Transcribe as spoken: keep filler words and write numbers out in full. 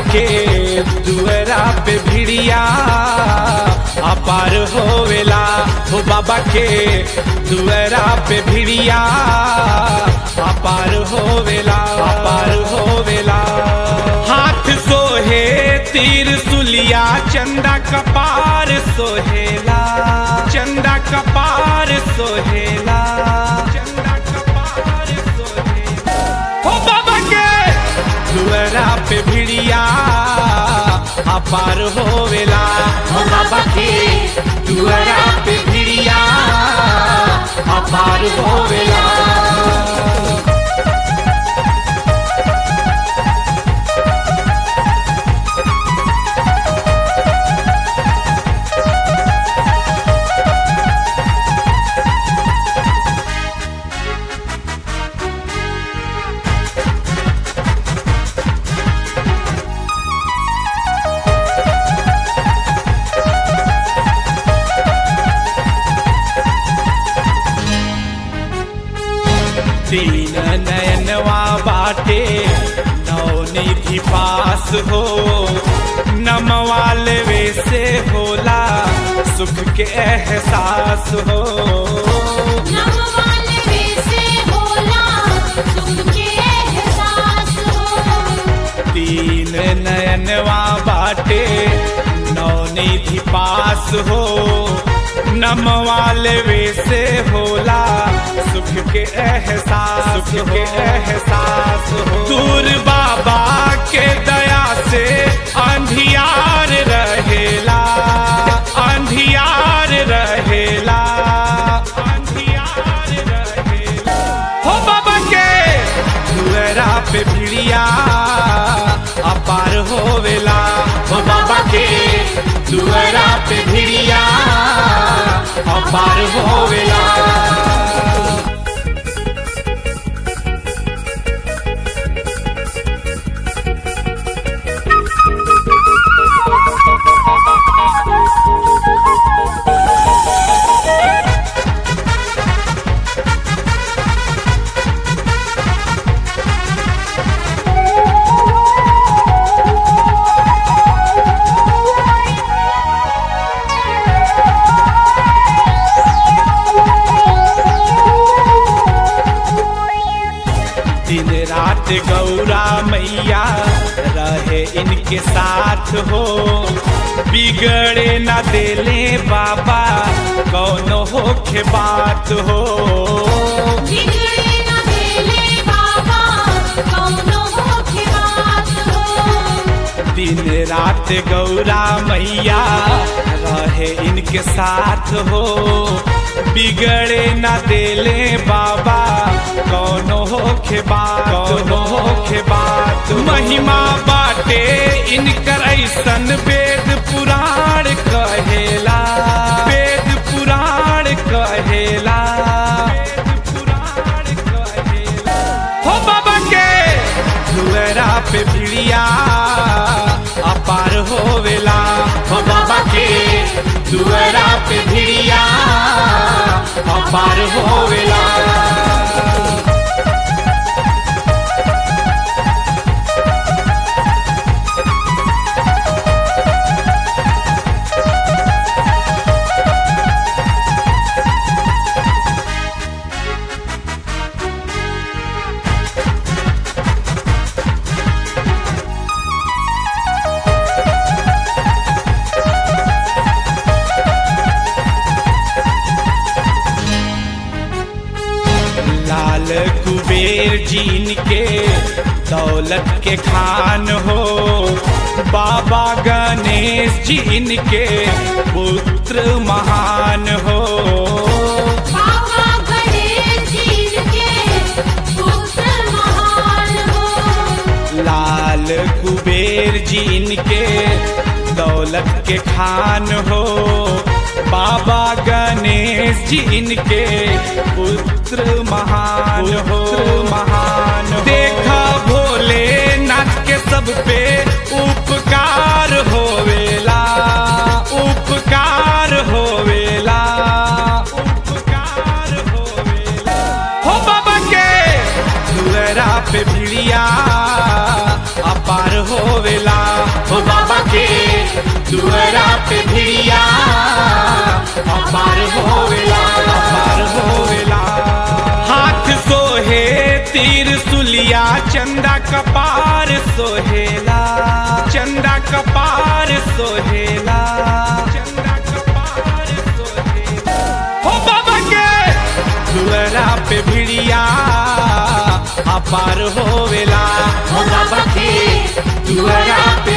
के दुअरा पे भिड़िया अपार होवेला हो बाबा के दुअरा पे भिड़िया अपार होवेला अपार होवेला। हाथ सोहे तीर सुलिया चंदा कपार सोहेला चंदा कपार सोहेला चंदा कपार सोहेला हो बाबा के दुअरा पे भिड़िया अपार होवेला हो बाबा के दुअरा पे भिड़िया अपार होवेला। तीन नयनवा बाटे नवनिधि पास हो नमवाले वैसे होला सुख के एहसास हो नमवाले वैसे होला सुख के एहसास हो। तीन नयनवा बाटे नवनिधि पास हो नमवाले वैसे होला सुख के एहसास सुख के एहसास हो। दूर बाबा के दया से अंधियार रहेला अंधियार रहेला अंधियार रहेला हो बाबा के दुअरा पे भिड़िया अपार होवेला हो बाबा के दुअरा पे भिड़िया अपार होवेला। दिन रात गौरा मैया रहे इनके साथ हो बिगड़े न देले बाबा कौनो होखे बात हो बिगड़े न देले बाबा कौनो होखे बात हो। दिन रात गौरा मैया रहे इनके साथ हो बिगड़े न देले बाबा कौनो होखे बात कौनो होखे बात। महिमा बाटे इनकर ऐसन वेद पुराण कहेला वेद पुराण कहेला वेद पुराण कहेला हो बाबा के दुअरा पे भिड़िया अपार होवेला हो बाबा के दुअरा पे भिड़िया अपार होवेला। लाल कुबेर जीन के दौलत के खान हो बाबा गणेश जीन के पुत्र महान हो बाबा गणेश जी के पुत्र महान हो। लाल कुबेर जीन के दौलत के खान हो बाबा गणेश जी इनके पुत्र महान हो महान। देखा भोलेनाथ के सब पे उपकार होवेला उपकार होवेला उपकार होवेला हो बाबा के दुअरा पे भिड़िया अपार होवेला हो बाबा के दुआरा पे भिड़िया अपार होवेला अपार होवेला। हाथ सोहे तीर सुलिया चंदा कपार सोहेला चंदा कपार सोहेला चंदा कपार सोहेला हो बाबा के दुआरा पे भिड़िया अपार होवेला हो बाबा के दुआरा पे